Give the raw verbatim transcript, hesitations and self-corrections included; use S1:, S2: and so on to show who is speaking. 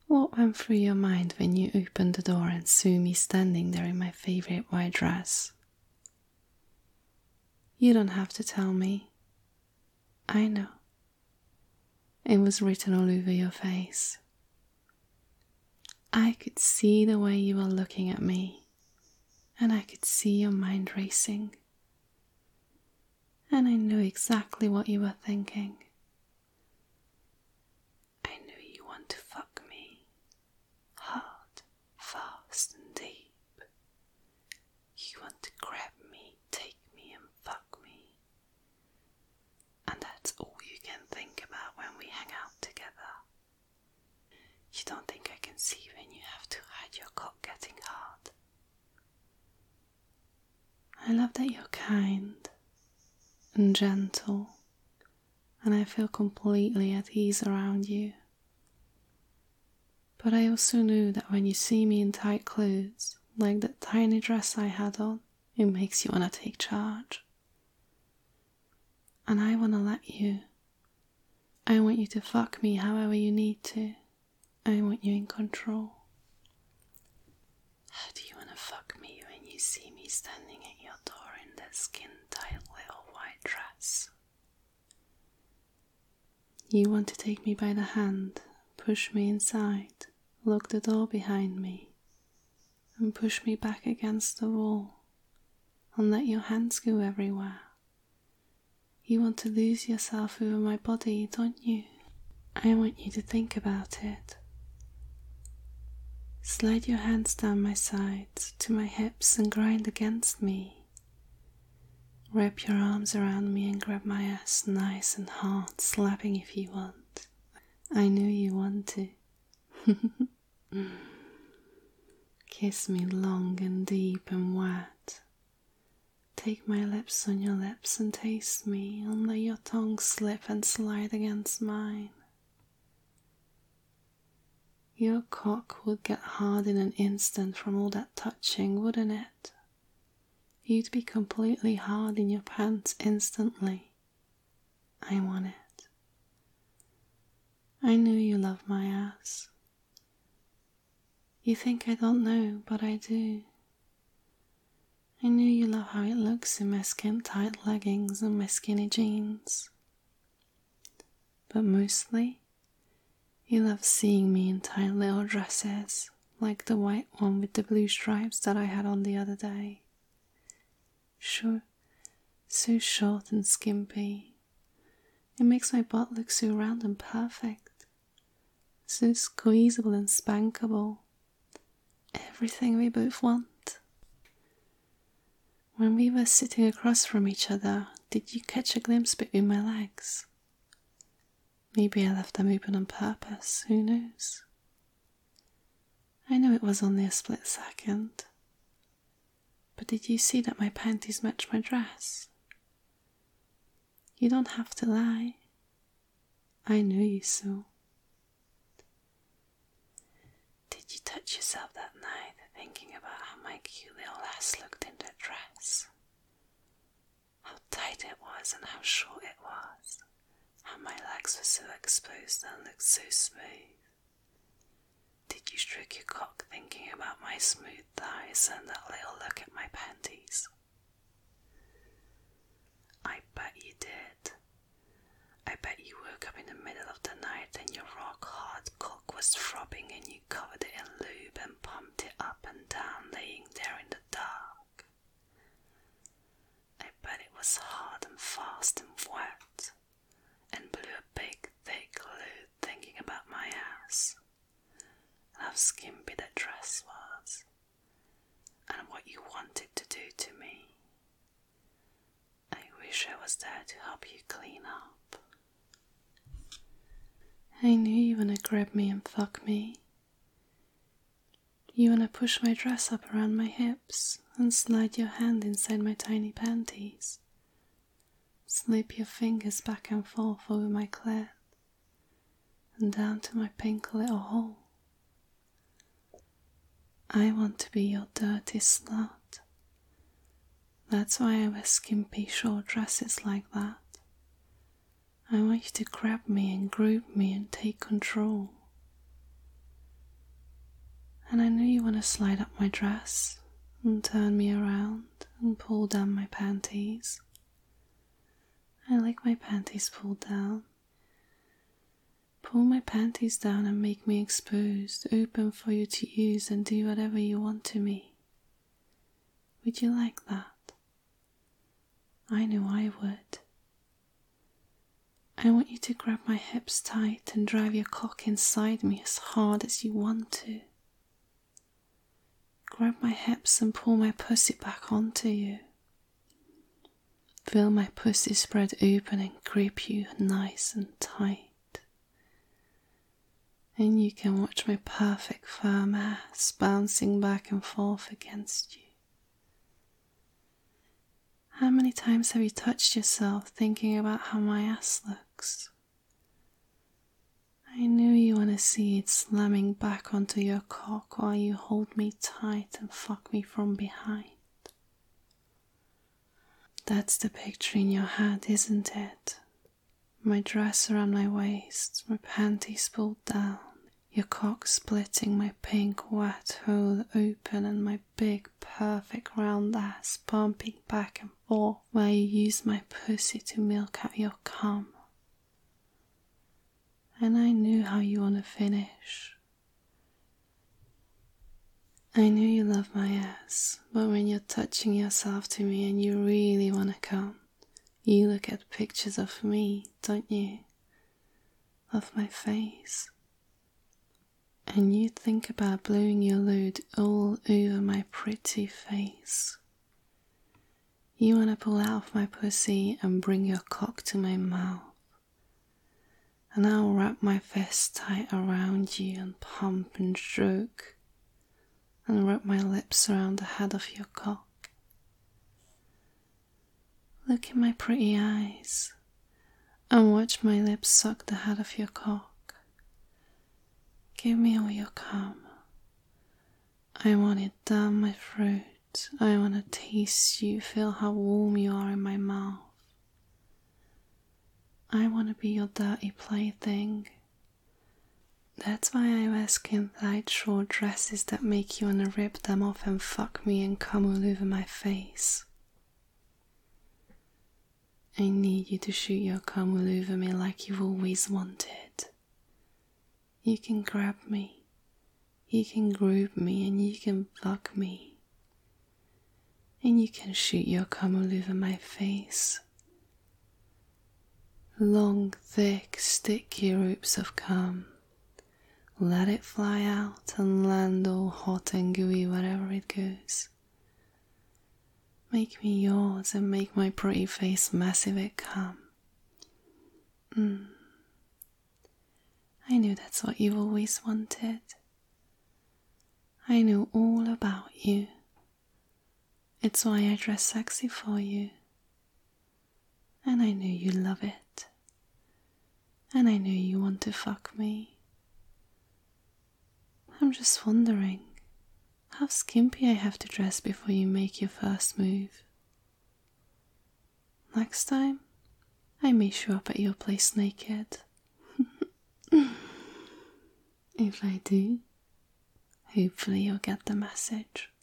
S1: What went through your mind when you opened the door and saw me standing there in my favorite white dress? You don't have to tell me. I know. It was written all over your face. I could see the way you were looking at me, and I could see your mind racing. And I knew exactly what you were thinking. I knew you want to fuck me. Hard, fast and deep. You want to grab me, take me and fuck me. And that's all you can think about when we hang out together. You don't think I can see when you have to hide your cock getting hard. I love that you're kind and gentle, and I feel completely at ease around you. But I also knew that when you see me in tight clothes, like that tiny dress I had on, it makes you want to take charge. And I want to let you. I want you to fuck me however you need to. I want you in control. How do you want to fuck me when you see me standing at your door in that skin-tight little white dress? You want to take me by the hand, push me inside, lock the door behind me, and push me back against the wall, and let your hands go everywhere. You want to lose yourself over my body, don't you? I want you to think about it. Slide your hands down my sides to my hips and grind against me. Wrap your arms around me and grab my ass nice and hard, slapping if you want. I know you want to. Kiss me long and deep and wet. Take my lips on your lips and taste me, and let your tongue slip and slide against mine. Your cock would get hard in an instant from all that touching, wouldn't it? You'd be completely hard in your pants instantly. I want it. I know you love my ass. You think I don't know, but I do. I know you love how it looks in my skin-tight leggings and my skinny jeans. But mostly, you love seeing me in tight little dresses, like the white one with the blue stripes that I had on the other day. Sure, so short and skimpy. It makes my butt look so round and perfect, so squeezable and spankable. Everything we both want. When we were sitting across from each other, did you catch a glimpse between my legs? Maybe I left them open on purpose, who knows? I know it was only a split second. But did you see that my panties match my dress? You don't have to lie. I know you so. Did you touch yourself that night thinking about how my cute little ass looked in that dress? How tight it was and how short it was. How my legs were so exposed and looked so smooth. Did you stroke your cock thinking about my smooth thighs and that little look at my panties? I bet you did. I bet you woke up in the middle of the night and your rock hard cock was throbbing and you covered it in lube and pumped it up and down, laying there in the dark. I bet it was hard and fast and wet, and blew a big thick load thinking about my ass, and how skimpy that dress was, and what you wanted to do to me. I wish I was there to help you clean up. I knew you wanna grab me and fuck me. You wanna push my dress up around my hips and slide your hand inside my tiny panties. Slip your fingers back and forth over my clit and down to my pink little hole. I want to be your dirty slut. That's why I wear skimpy short dresses like that. I want you to grab me and grope me and take control. And I know you want to slide up my dress and turn me around and pull down my panties. I like my panties pulled down. Pull my panties down and make me exposed, open for you to use and do whatever you want to me. Would you like that? I know I would. I want you to grab my hips tight and drive your cock inside me as hard as you want to. Grab my hips and pull my pussy back onto you. Feel my pussy spread open and grip you nice and tight. And you can watch my perfect firm ass bouncing back and forth against you. How many times have you touched yourself thinking about how my ass looks? I know you want to see it slamming back onto your cock while you hold me tight and fuck me from behind. That's the picture in your head, isn't it? My dress around my waist, my panties pulled down, your cock splitting, my pink wet hole open, and my big perfect round ass pumping back and forth while you use my pussy to milk out your cum. And I knew how you want to finish. I know you love my ass, but when you're touching yourself to me and you really want to come, you look at pictures of me, don't you? Of my face. And you think about blowing your load all over my pretty face. You want to pull out of my pussy and bring your cock to my mouth. And I'll wrap my fist tight around you and pump and stroke. And wrap my lips around the head of your cock. Look in my pretty eyes and watch my lips suck the head of your cock. Give me all your cum. I want it down my throat. I want to taste you, feel how warm you are in my mouth. I want to be your dirty plaything. That's why I wear skin tight short dresses that make you want to rip them off and fuck me and come all over my face. I need you to shoot your cum all over me like you've always wanted. You can grab me, you can grope me, and you can fuck me. And you can shoot your cum all over my face. Long, thick, sticky ropes of cum. Let it fly out and land all hot and gooey wherever it goes. Make me yours and make my pretty face massive it cum. Mm. I know that's what you've always wanted. I know all about you. It's why I dress sexy for you. And I know you love it. And I know you want to fuck me. I'm just wondering how skimpy I have to dress before you make your first move. Next time, I may show up at your place naked. If I do, hopefully you'll get the message.